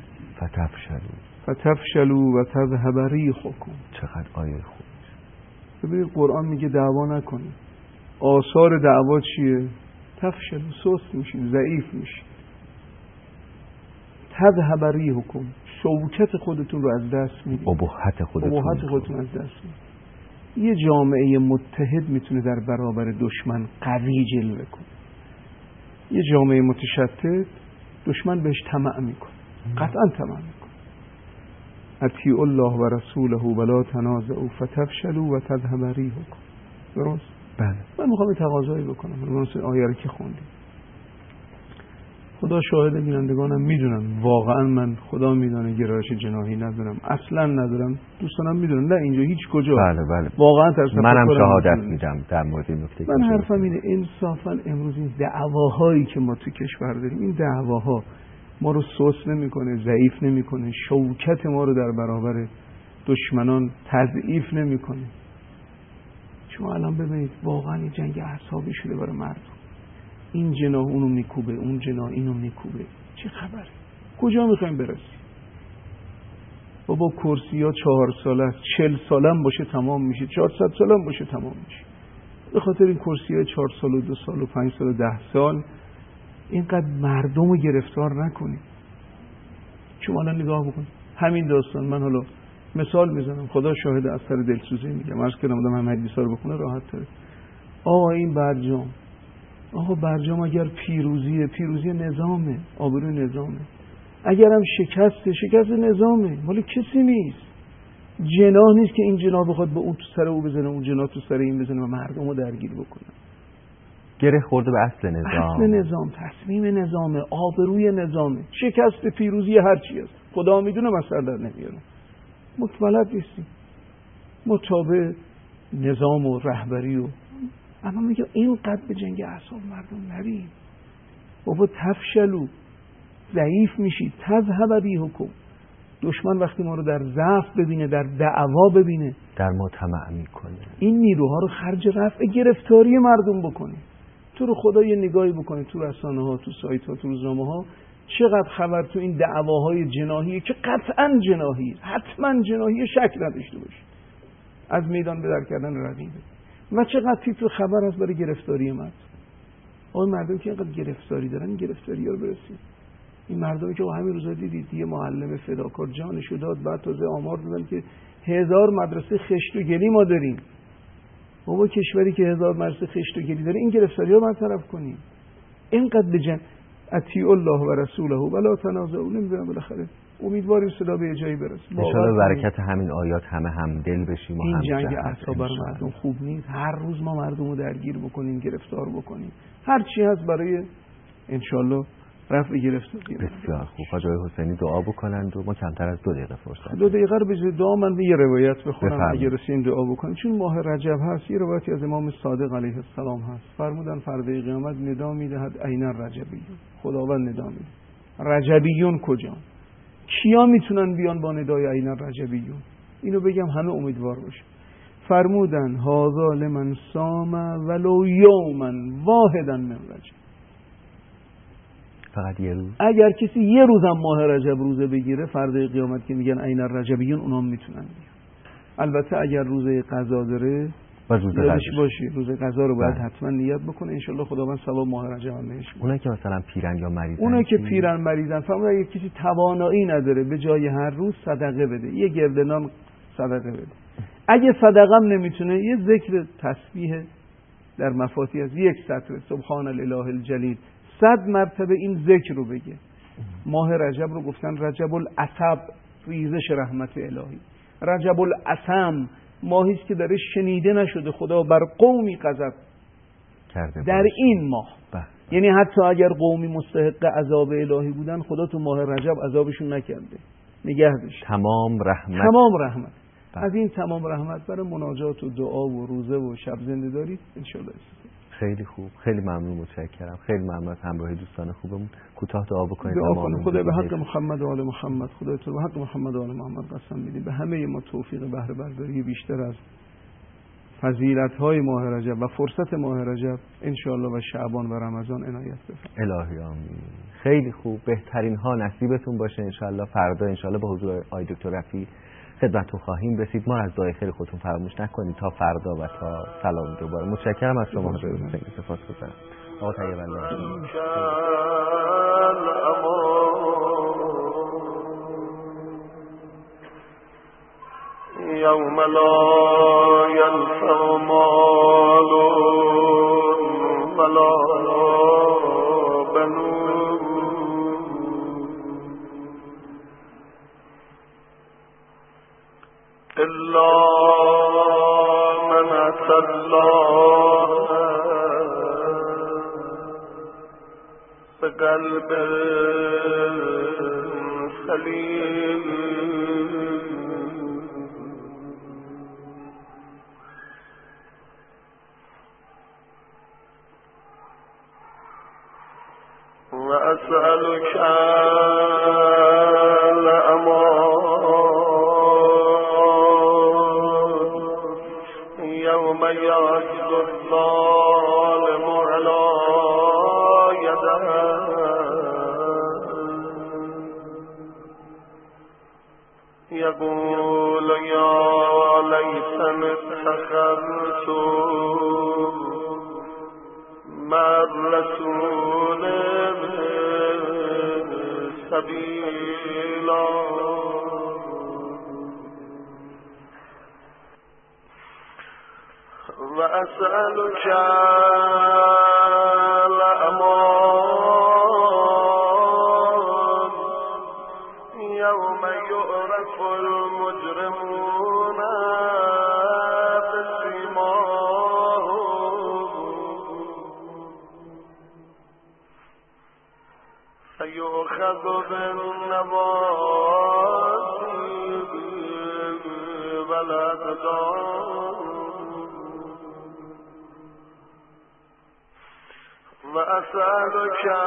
فتفشلوا و تذهب ریحکم. چقدر آیه خوب. ببینید قرآن میگه دعوا نکنید. آثار دعوا چیه؟ تفشلوا، سست میشید، ضعیف میشید. تذهب ریحکم، شوکت خودتون رو از دست میدید. ابهت خودتون از دست میدید. یه جامعه متحد میتونه در برابر دشمن قوی جلوه کنه. یه جامعه متشتت دشمن بهش طمع میکنه، قطعا طمع میکنه. اطیعوا الله و رسوله ولا تنازعوا فتفشلوا و تذهب ریحکم. درست؟ بله. من میخوام تقاضایی بکنم. مثلا آیه رو که خوندیم، خدا شاهد، بینندگانم میدونن واقعا من خدا میدونه گرایش جناحی ندارم، اصلا ندارم، دوستانم میدونن، نه اینجا هیچ کجا. بله. واقعا منم شهادت میدم در مورد این نکته. من حرفم اینه انصافا امروز این دعواهایی که ما تو کشور داریم، این دعواها ما رو سوس نمیکنه، ضعیف نمیکنه، شوکت ما رو در برابر دشمنان تضعیف نمیکنه. شما الان ببینید واقعا این جنگ اعصابی شده برای مردم. این جناح اونو میکوبه، اون جناح اینو میکوبه. چه خبره؟ کجا میخوایم برسیم؟ بابا کرسی ها 4 ساله است، 40 ساله هم باشه تمام میشه، 400 ساله هم باشه تمام میشه. به خاطر این کرسی های 4 سال و 2 سال و 5 سال و 10 سال اینقدر مردم رو گرفتار نکنید. شما الان نگاه بکنید همین داستان. من حالا مثال میزنم، خدا شاهد، از سر دلسوزی میگم، عرض کردم آدم هم حدیثا رو بخونه راحت تره. آقا این برجام اگر پیروزی نظامه، آبروی نظامه. اگر هم شکست نظامه، مال کسی نیست. جناح نیست که این جناح بخواد به اون تو سر او بزنه، اون جناح تو سر این بزنه و مردم رو درگیر بکنه. گره خورده به اصل نظام، تصمیم نظامه، آبروی نظامه. شکست پیروزی هر چی است خدا میدونه، مثلا در نمیارم، متولد نیستیم، متابع نظام و رهبری و اما میگه اینقدر به جنگ اعصاب مردم نریم. بابا تفشلوا، ضعیف میشید، تذهب ریحکم. دشمن وقتی ما رو در ضعف ببینه، در دعوا ببینه، در ما طمع میکنه. این نیروها رو خرج رفع گرفتاری مردم بکنه. تو رو خدا یه نگاهی بکنه تو رسانه ها، تو سایت ها، تو روزنامه ها، چقدر خبر تو این دعواهای جناحی که قطعا جناحی، حتما جناحی، شک نداشته باشید، از میدان به در کردن رقیبه. و چقدر تیتر خبر هست برای گرفتاری مردم. اون مردم که اینقدر گرفتاری دارن، این گرفتاری‌ها رو برسید. این مردمی که همین روزا دیدید یه معلم فداکار جانشو داد، بعد تازه آمار دادن که 1000 مدرسه خشت و گلی ما داریم. بابا کشوری که 1000 مدرسه خشت و گلی داره، این گرفتاری‌ها رو برطرف کنیم. اینقدر بجن اطیعوا الله و رسوله ولا تنازعوا. نمیدونم بالاخره امیدواریم صدا به جایی برسه. ان شاءالله برکت همین آیات هم دل بشیم و هم این جنگ اعصاب بر مردم خوب نیست. هر روز ما مردم رو درگیر بکنیم، گرفتار بکنیم، هر چی هست برای ان شاءالله رفع گرفتاری. بسیار خوب. حاج حسینی دعا بکنند و ما کمتر از 2 دقیقه فرصت 2 دقیقه رو به دعا من به یه روایت بخونم اگه رسیم دعا بکنیم. چون ماه رجب هست، یه روایتی از امام صادق علیه السلام هست، فرمودن فردا قیامت ندا میدهد عین الرجبیون. خداوند ندا میده رجبیون کجا؟ کیا میتونن بیان با ندای عین الرجبیون؟ اینو بگم همه امیدوار باشه. فرمودن هذا لمن صام ولو یوما واحدا من رجب. فقط یه روز. اگر کسی یه روزم ماه رجب روزه بگیره، فردای قیامت که میگن عین الرجبیون، اونام میتونن بیان. البته اگر روزه قضا داره و روزه باشی، روزه قضا رو باید حتما نیت بکنه. ان شاءالله خداوند ثواب ماه رجب هم بهش میده. اونایی که مثلا پیرن یا مریضن، اونایی که مریضن، فرمودن اگه کسی توانایی نداره به جای هر روز صدقه بده، یه گرده نان صدقه بده. اگه صدقه هم نمیتونه یه ذکر تسبیح در مفاتی از 1 سطر سبحان الاله الجلیل 100 مرتبه این ذکر رو بگه. ماه رجب رو گفتن رجب العصب، ریزش رحمت الهی. رجب العصم، ماهی است که درش شنیده نشده خدا بر قومی غضب کرده در این ماه. یعنی حتی اگر قومی مستحق عذاب الهی بودن خدا تو ماه رجب عذابشون نکرده، نگه داشت. تمام رحمت. از این تمام رحمت برای مناجات و دعا و روزه و شب زنده داری انشالله. خیلی خوب، خیلی ممنون، متشکرم. خیلی ممنون از همراهی دوستان خوبمون. کوتاه دعا بکنید. دعا کنید. خدا به حق محمد و آل محمد، خدا تو به حق محمد و آل محمد قسم میدیم به همه ما توفیق بهره برداری بیشتر از فضیلت‌های ماه رجب و فرصت ماه رجب انشالله و شعبان و رمضان عنایت بفرمایید. الهی آمین. خیلی خوب، بهترین ها نصیبتون باشه انشالله. فردا انشالله با حضور آقای دکتر رفیعی خدمتتون خواهیم رسید. ما از دعای خیر خودتون فراموش نکنید تا فردا و تا سلام دوباره. متشکرم از شما حضورتون. سپاسگزارم. آقا طیب الله. یوم لا ینفع مال ولا بنون الا من اتى الله بقلب سلیم. وأسألك الأمان يوم يعض الظالم على يديه يقول يا ليتني اتخذت مع الرسول سبيلا. وأسألك الأمان يوم يعرف المجرمون بسيماهم فيؤخذ بالنواصي والأقدام. وأسألك